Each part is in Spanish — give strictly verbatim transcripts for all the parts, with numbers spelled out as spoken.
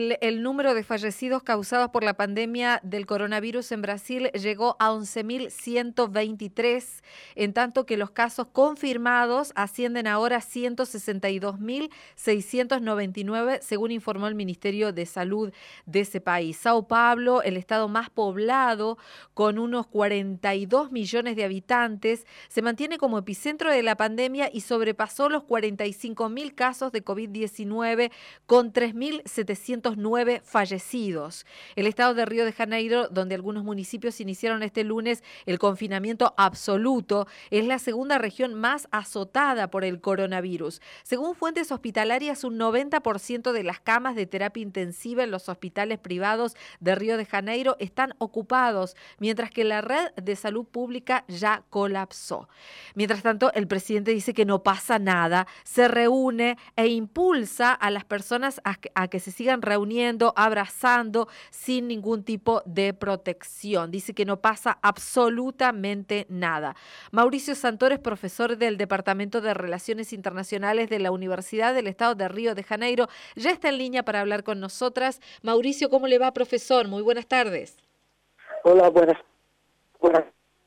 el, el número de fallecidos causados por la pandemia del coronavirus en Brasil llegó a once mil ciento veintitrés, en tanto que los casos confirmados ascienden ahora a ciento sesenta y dos mil seiscientos noventa y nueve, según informó el Ministerio de Salud de ese país. Sao Paulo, el estado más poblado, con unos cuarenta y dos millones de habitantes, se mantiene como epicentro de la pandemia y sobrepasó los cuarenta y cinco mil casos de COVID diecinueve, con tres mil setecientos nueve fallecidos. El estado de Río de Janeiro, donde algunos municipios iniciaron este lunes el confinamiento absoluto, es la segunda región más azotada por el coronavirus. Según fuentes hospitalarias, un noventa por ciento de las camas de terapia intensiva en los hospitales privados de Río de Janeiro están ocupados, mientras que la red de salud pública ya colapsó. Mientras tanto, el presidente dice que no pasa nada, se reúne e impulsa a las personas a que, a que se sigan reuniendo, abrazando, sin ningún tipo de protección. Dice que no pasa absolutamente nada. Mauricio Santoro es profesor del Departamento de Relaciones Internacionales de la Universidad del Estado de Río de Janeiro. Ya está en línea para hablar con nosotras. Mauricio, ¿cómo le va, profesor? Muy buenas tardes. Hola, buenas. buenas.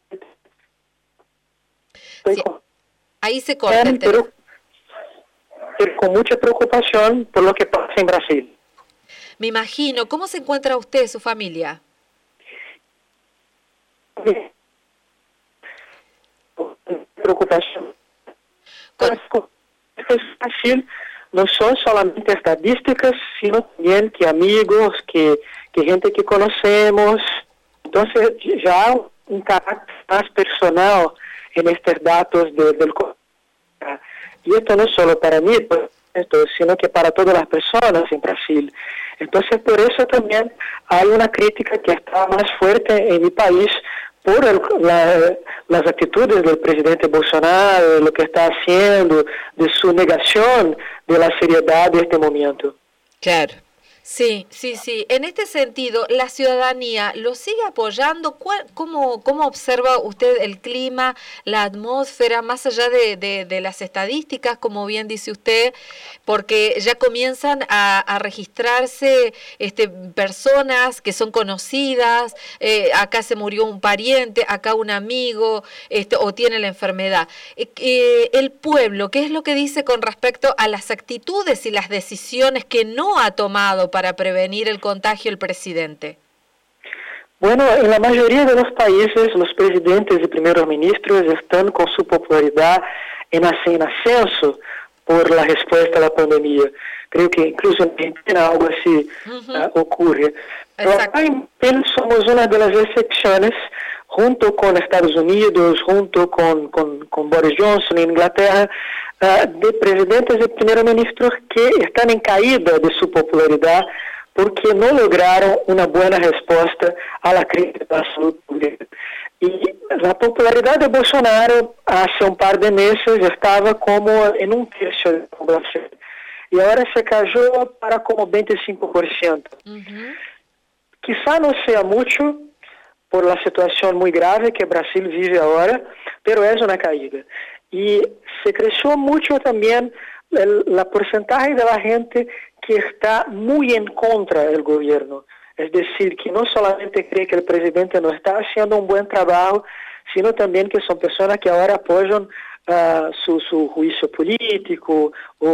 Sí. Ahí se corta el pero, pero con mucha preocupación por lo que pasa en Brasil. Me imagino. ¿Cómo se encuentra usted, su familia? Preocupación. Con... Brasil no son solamente estadísticas, sino también que amigos, que, que gente que conocemos. Entonces ya hay un carácter más personal en estos datos de, del coronavirus. Y esto no solo para mí, sino que para todas las personas en Brasil. Entonces, por eso también hay una crítica que está más fuerte en mi país por el, la, las actitudes del presidente Bolsonaro, lo que está haciendo, de su negación de la seriedad de este momento. Claro. Sí, sí, sí. En este sentido, ¿la ciudadanía lo sigue apoyando? ¿Cuál, cómo, ¿Cómo observa usted el clima, la atmósfera, más allá de, de, de las estadísticas, como bien dice usted? Porque ya comienzan a, a registrarse este, personas que son conocidas, eh, acá se murió un pariente, acá un amigo, este, o tiene la enfermedad. Eh, eh, el pueblo, ¿qué es lo que dice con respecto a las actitudes y las decisiones que no ha tomado para prevenir el contagio el presidente? Bueno, en la mayoría de los países, los presidentes y primeros ministros están con su popularidad en ascenso por la respuesta a la pandemia. Creo que incluso en Argentina algo así uh-huh. uh, ocurre. Pero acá en somos una de las excepciones, junto con Estados Unidos, junto con, con, con Boris Johnson en Inglaterra, uh, de presidentes y primeros ministros que están en caída de su popularidad porque no lograron una buena respuesta a la crisis de la salud pública. Y la popularidad de Bolsonaro hace un par de meses estaba como en un tercio de la población y ahora se cayó para como veinticinco por ciento. Uh-huh. Quizá no sea mucho por la situación muy grave que Brasil vive ahora, pero es una caída. Y se creció mucho también el, la porcentaje de la gente que está muy en contra del gobierno. Es decir, que no solamente cree que el presidente no está haciendo un buen trabajo, sino también que son personas que ahora apoyan uh, su, su juicio político o,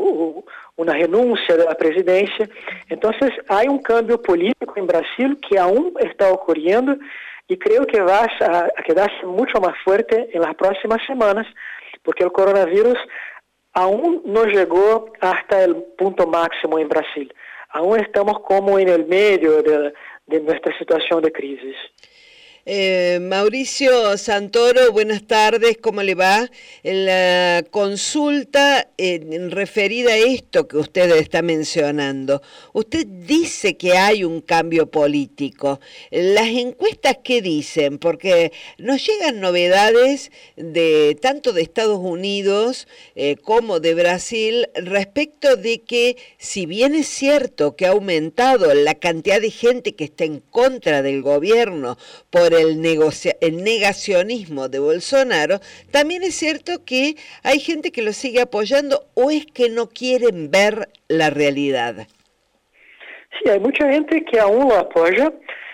o una renuncia de la presidencia. Entonces, hay un cambio político en Brasil que aún está ocurriendo y creo que va a, a quedarse mucho más fuerte en las próximas semanas, porque el coronavirus aún no llegó hasta el punto máximo en Brasil. Aún estamos como en el medio de, de nuestra situación de crisis. Eh, Mauricio Santoro, buenas tardes, ¿cómo le va? La consulta eh, referida a esto que usted está mencionando. Usted dice que hay un cambio político. ¿Las encuestas qué dicen? Porque nos llegan novedades de tanto de Estados Unidos eh, como de Brasil respecto de que, si bien es cierto que ha aumentado la cantidad de gente que está en contra del gobierno por El, negocia- el negacionismo de Bolsonaro, también es cierto que hay gente que lo sigue apoyando, o es que no quieren ver la realidad. Sí, hay mucha gente que aún lo apoya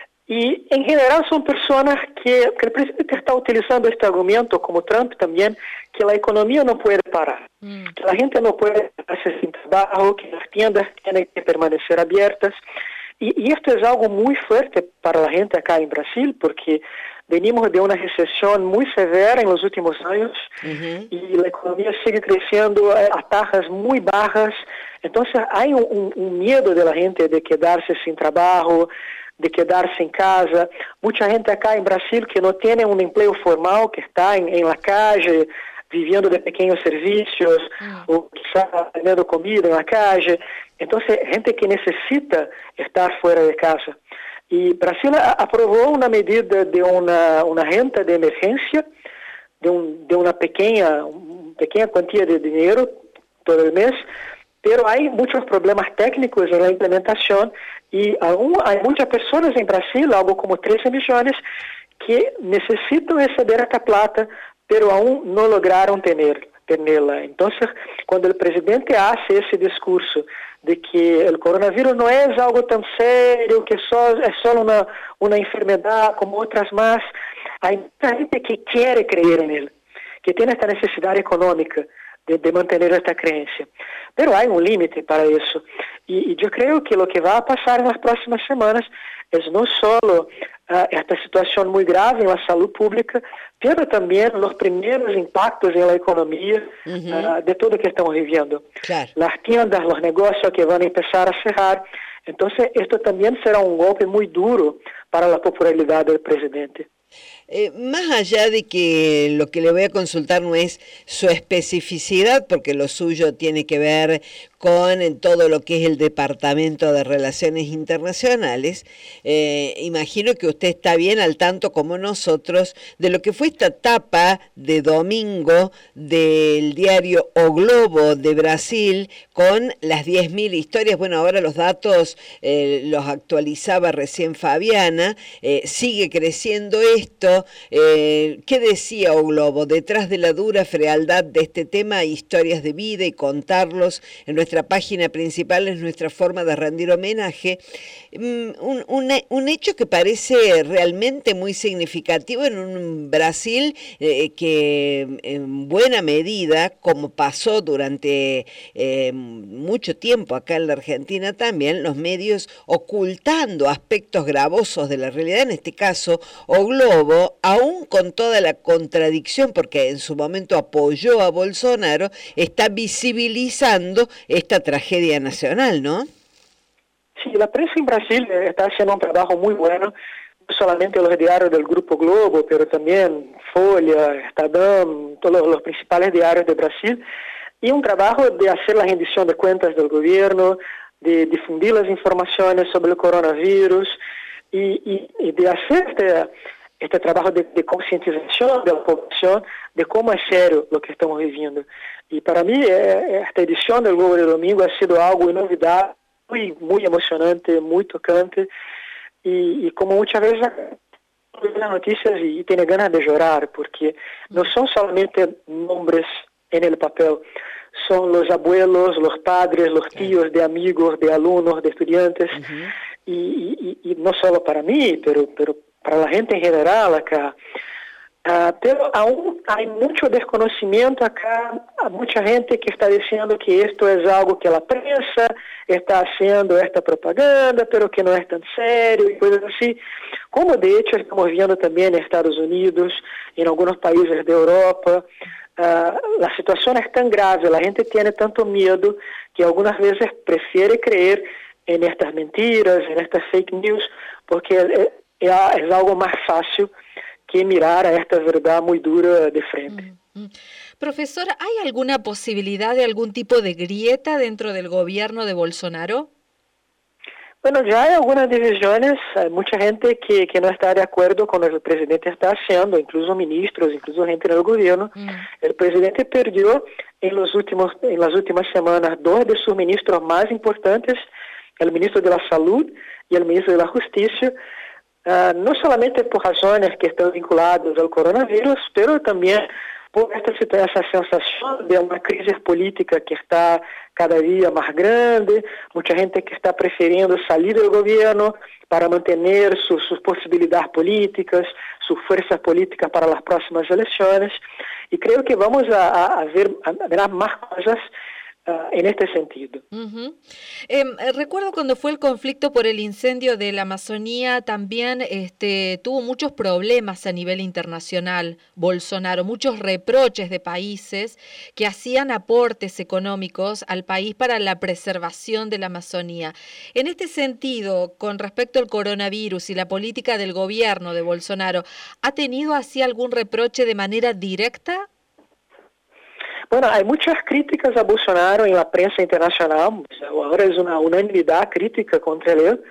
y en general son personas que, que el presidente está utilizando este argumento, como Trump también, que la economía no puede parar, mm. que la gente no puede hacer sin trabajo, que las tiendas tienen que permanecer abiertas. Y, y esto es algo muy fuerte para la gente acá en Brasil, porque venimos de una recesión muy severa en los últimos años uh-huh. y la economía sigue creciendo a tasas muy bajas. Entonces hay un, un, un miedo de la gente de quedarse sin trabajo, de quedarse en casa. Mucha gente acá en Brasil que no tiene un empleo formal, que está en, en la calle, viviendo de pequeños servicios, uh-huh. o quizá teniendo comida en la calle. Entonces, gente que necesita estar fuera de casa. Y Brasil aprobó una medida de una, una renta de emergencia, de, un, de una pequeña, una pequeña cuantía de dinero todo el mes, pero hay muchos problemas técnicos en la implementación y aún hay muchas personas en Brasil, algo como trece millones, que necesitan receber esta plata, pero aún no lograron tener, tenerla. Entonces, cuando el presidente hace ese discurso de que el coronavirus no es algo tan serio, que só, es solo una, una enfermedad como otras más, hay mucha gente que quiere creer en él, que tiene esta necesidad económica de, de mantener esta creencia. Pero hay un límite para eso. Y, y yo creo que lo que va a pasar en las próximas semanas es no solo uh, esta situación muy grave en la salud pública, pero también los primeros impactos en la economía uh-huh. uh, de todo lo que estamos viviendo. Claro. Las tiendas, los negocios que van a empezar a cerrar. Entonces, esto también será un golpe muy duro para la popularidad del presidente. Eh, más allá de que lo que le voy a consultar no es su especificidad, porque lo suyo tiene que ver con en todo lo que es el Departamento de Relaciones Internacionales, eh, imagino que usted está bien al tanto como nosotros de lo que fue esta tapa de domingo del diario O Globo de Brasil con las diez mil historias. Bueno, ahora los datos eh, los actualizaba recién Fabiana, eh, sigue creciendo esto. Eh, ¿Qué decía O Globo? Detrás de la dura frialdad de este tema hay historias de vida y contarlos en nuestra página principal es nuestra forma de rendir homenaje. Un, un, un hecho que parece realmente muy significativo en un Brasil eh, que en buena medida, como pasó durante eh, mucho tiempo acá en la Argentina también, los medios ocultando aspectos gravosos de la realidad, en este caso O Globo, aún con toda la contradicción, porque en su momento apoyó a Bolsonaro, está visibilizando esta tragedia nacional, ¿no? Sí, la prensa en Brasil está haciendo un trabajo muy bueno, no solamente los diarios del Grupo Globo, pero también Folha, Estadão, todos los principales diarios de Brasil, y un trabajo de hacer la rendición de cuentas del gobierno, de difundir las informaciones sobre el coronavirus y, y, y de hacer este, este trabajo de, de concientización de la población de cómo es serio lo que estamos viviendo. Y para mí esta edición del Globo de Domingo ha sido algo inolvidable, muy, muy emocionante, muy tocante, y, y como muchas veces veo las noticias y, y tiene ganas de llorar, porque no son solamente nombres en el papel, son los abuelos, los padres, los tíos de amigos, de alumnos, de estudiantes, uh-huh. y, y, y no solo para mí, pero, pero para la gente en general acá. Uh, pero aún hay mucho desconocimiento acá, hay mucha gente que está diciendo que esto es algo que la prensa está haciendo esta propaganda, pero que no es tan serio y cosas así, como de hecho estamos viendo también en Estados Unidos, en algunos países de Europa. Uh, la situación es tan grave, la gente tiene tanto miedo que algunas veces prefiere creer en estas mentiras, en estas fake news, porque es, es algo más fácil que mirar a esta verdad muy dura de frente. Mm, mm. Profesor, ¿hay alguna posibilidad de algún tipo de grieta dentro del gobierno de Bolsonaro? Bueno, ya hay algunas divisiones, hay mucha gente que, que no está de acuerdo con lo que el presidente está haciendo, incluso ministros, incluso gente en el gobierno. Mm. El presidente perdió en, los últimos, en las últimas semanas dos de sus ministros más importantes, el ministro de la Salud y el ministro de la Justicia, Uh, no solamente por razones que están vinculadas al coronavirus, pero también por esta, essa sensação de uma crise política que está cada dia mais grande, muita gente que está preferindo sair do governo para manter suas, suas possibilidades políticas, sua força política para as próximas eleições, e creio que vamos a, a, a, ver, a ver mais coisas Uh, en este sentido. Uh-huh. Eh, recuerdo cuando fue el conflicto por el incendio de la Amazonía, también este, tuvo muchos problemas a nivel internacional, Bolsonaro, muchos reproches de países que hacían aportes económicos al país para la preservación de la Amazonía. En este sentido, con respecto al coronavirus y la política del gobierno de Bolsonaro, ¿ha tenido así algún reproche de manera directa? Bueno, hay muchas críticas a Bolsonaro en la prensa internacional, ahora es una unanimidad crítica contra él.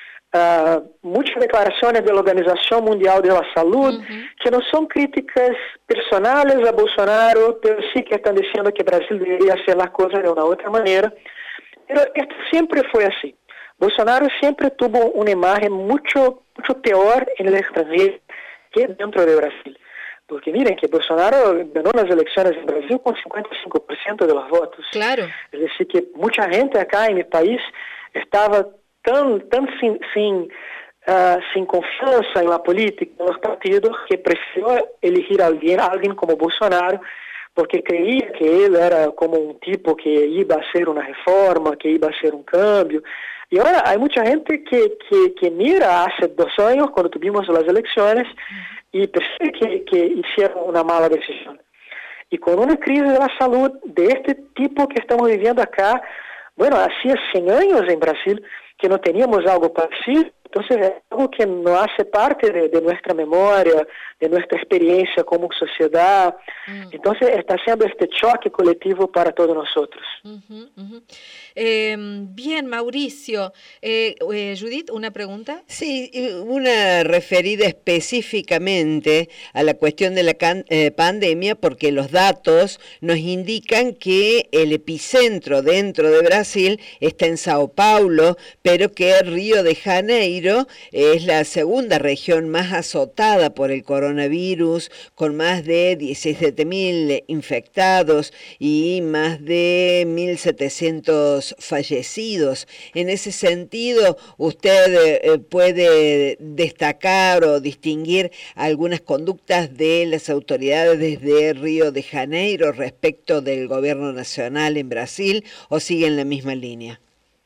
Uh, muchas declaraciones de la Organización Mundial de la Salud, uh-huh. que no son críticas personales a Bolsonaro, pero sí que están diciendo que Brasil debería hacer las cosas de una otra manera. Pero esto siempre fue así. Bolsonaro siempre tuvo una imagen mucho, mucho peor en el extranjero que dentro de Brasil. Porque miren que Bolsonaro ganó las elecciones en Brasil con cincuenta y cinco por ciento de los votos. Claro. Es decir, que mucha gente acá en mi país estaba tan, tan sin, sin, uh, sin confianza en la política, en los partidos, que prefirió elegir a alguien, a alguien como Bolsonaro, porque creía que él era como un tipo que iba a hacer una reforma, que iba a hacer un cambio. Y ahora hay mucha gente que, que, que mira hace dos años, cuando tuvimos las elecciones, y percibe que, que hicieron una mala decisión. Y con una crisis de la salud de este tipo que estamos viviendo acá, bueno, hacía cien años en Brasil que no teníamos algo parecido, entonces es algo que no hace parte de, de nuestra memoria, de nuestra experiencia como sociedad. Mm. Entonces está haciendo este choque colectivo para todos nosotros. Uh-huh, uh-huh. Eh, bien, Mauricio. Eh, eh, Judith, ¿una pregunta? Sí, una referida específicamente a la cuestión de la can, eh, pandemia, porque los datos nos indican que el epicentro dentro de Brasil está en Sao Paulo, pero que Río de Janeiro es la segunda región más azotada por el coronavirus, con más de diecisiete mil infectados y más de mil setecientos fallecidos. En ese sentido, ¿usted eh, puede destacar o distinguir algunas conductas de las autoridades de Río de Janeiro respecto del gobierno nacional en Brasil, o sigue en la misma línea?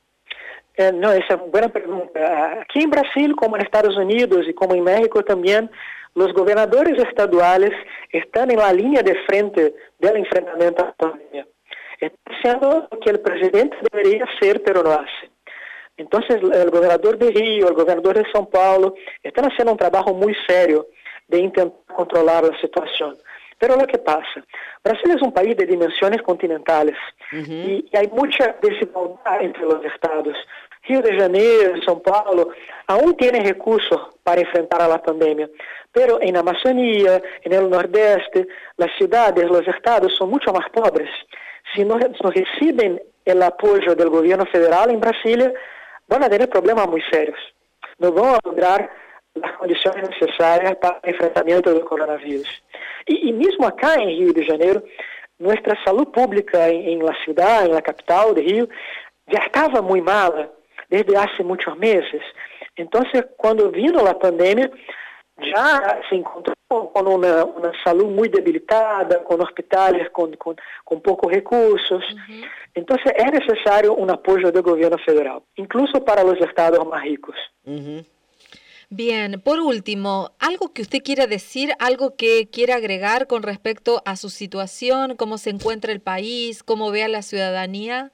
Eh, no, esa es una buena pregunta. Aquí en Brasil, como en Estados Unidos y como en México también, los gobernadores estaduales están en la línea de frente del enfrentamiento a la pandemia. Están haciendo lo que el presidente debería hacer, pero no hace. Entonces, el gobernador de Río, el gobernador de São Paulo, están haciendo un trabajo muy serio de intentar controlar la situación. Pero lo que pasa, Brasil es un país de dimensiones continentales uh-huh. y, y hay mucha desigualdad entre los estados. Río de Janeiro, São Paulo, aún tienen recursos para enfrentar a la pandemia, pero en Amazonía, en el Nordeste, las ciudades, los estados son mucho más pobres. Si no, no reciben el apoyo del gobierno federal en Brasilia, van a tener problemas muy serios. No van a lograr las condiciones necesarias para el enfrentamiento del coronavirus. Y, y mismo acá en Río de Janeiro, nuestra salud pública en, en la ciudad, en la capital de Río, ya estaba muy mala desde hace muchos meses. Entonces, cuando vino la pandemia, ya se encontró con una, una salud muy debilitada, con hospitales con, con, con pocos recursos. Uh-huh. Entonces, es necesario un apoyo del gobierno federal, incluso para los estados más ricos. Uh-huh. Bien, por último, ¿algo que usted quiera decir, algo que quiera agregar con respecto a su situación, cómo se encuentra el país, cómo ve a la ciudadanía?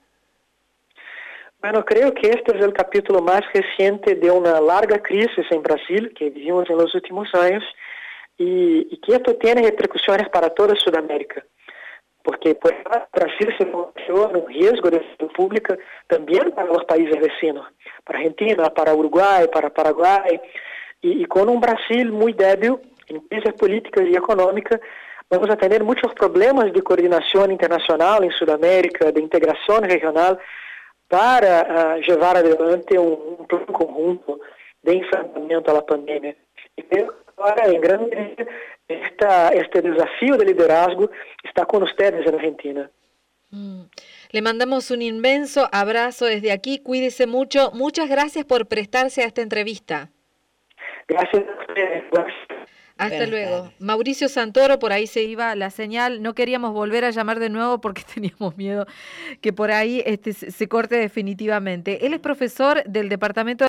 Bueno, creo que este es el capítulo más reciente de una larga crisis en Brasil que vivimos en los últimos años y, y que esto tiene repercusiones para toda Sudamérica, porque pues, Brasil se convirtió en un riesgo de salud pública también para los países vecinos, para Argentina, para Uruguay, para Paraguay, y, y con un Brasil muy débil en crisis políticas y económicas, vamos a tener muchos problemas de coordinación internacional en Sudamérica, de integración regional, para uh, llevar adelante um, um plano conjunto de enfrentamento à pandemia. E creo que agora, em grande medida, esta, este desafío de liderazgo está con ustedes en Argentina. Mm. Le mandamos un inmenso abrazo desde aquí, cuídese mucho. Muchas gracias por prestarse a esta entrevista. Gracias a ustedes. Gracias. Hasta Buenas luego. tardes. Mauricio Santoro, por ahí se iba la señal. No queríamos volver a llamar de nuevo porque teníamos miedo que por ahí este, se corte definitivamente. Él es profesor del departamento de